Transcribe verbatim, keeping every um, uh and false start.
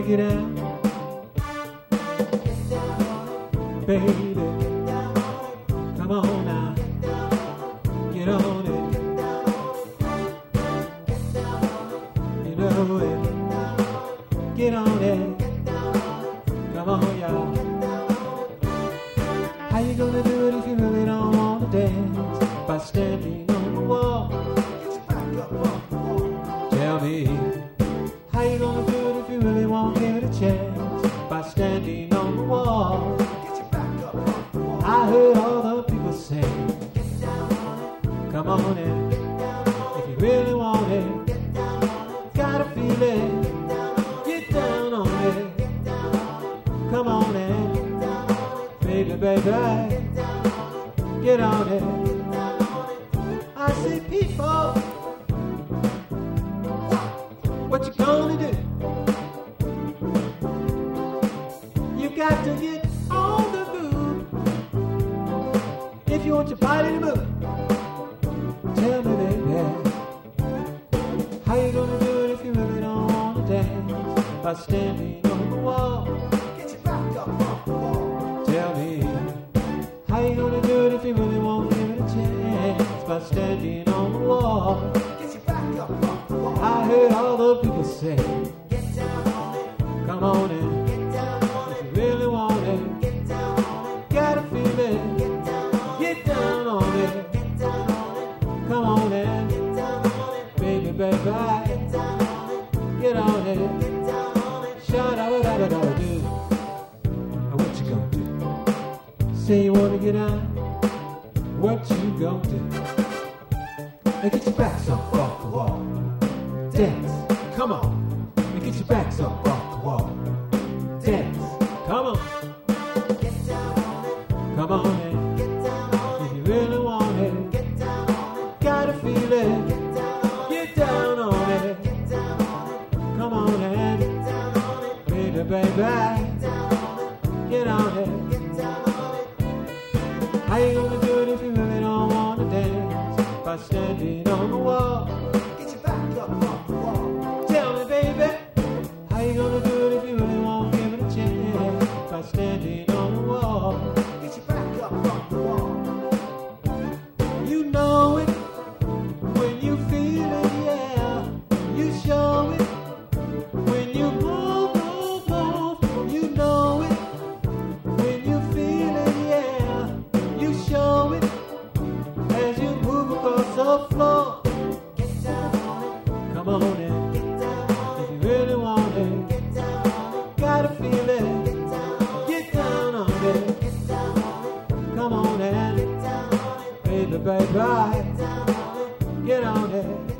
get out, baby, come on now, get on it, you know it, get on it, come on y'all. How you gonna do it if you really don't wanna dance? By standing on the wall. Tell me, how you gonna do it if you really won't give it a chance? By standing on the wall. I heard all the people say, come on in, if you really want it, gotta feel it, get down on it, come on in, baby, baby, get on it. I say, people, what you gonna do? You got to get on the move if you want your body to move. Tell me, baby, how you gonna do it if you really don't wanna dance? By standing on the wall. Get your back up off the wall. Tell me, how you gonna do it if you really won't give it a chance? By standing on the wall. Get your back up off the wall. I heard all the people say, get down on it, come on in, get down on it, if you really want it, get down on it, gotta feel it, get down on it, get down on it, get down on it, come on in, get down on it, baby, baby, get down on it, get on it, get down on it, shout out, da da da do. Now what you gonna do? Say you wanna get out, what you gonna do? Now get your backs up off the wall. Dance, come on. And get your backs up off the wall. Dance, come on. Get down on it. Come on in. Get down on it. If you really want it. Get down on it. Gotta feel it. Get down on it. Get down on it. Get down on it. Come on in. Get down on it. Baby, baby. Get down on it. Get on it. Get down on it. How you gonna do it if you really don't wanna dance? By standing on the wall. Get your back up off the wall. Tell me, baby, how you gonna do it if you really won't give it a chance? By standing on the wall. Get your back up off the wall. You know it when you feel it, yeah. You show it when you move, move, move. You know it when you feel it, yeah. You show it as you move across the floor. Get down on it. Come on in. Get down on it. If you really want it. Get down on it. Gotta feel it. Get down on it. Get down on it. Get down on it. Come on in. Get down on it. Baby, baby. Get down on it. Get on it.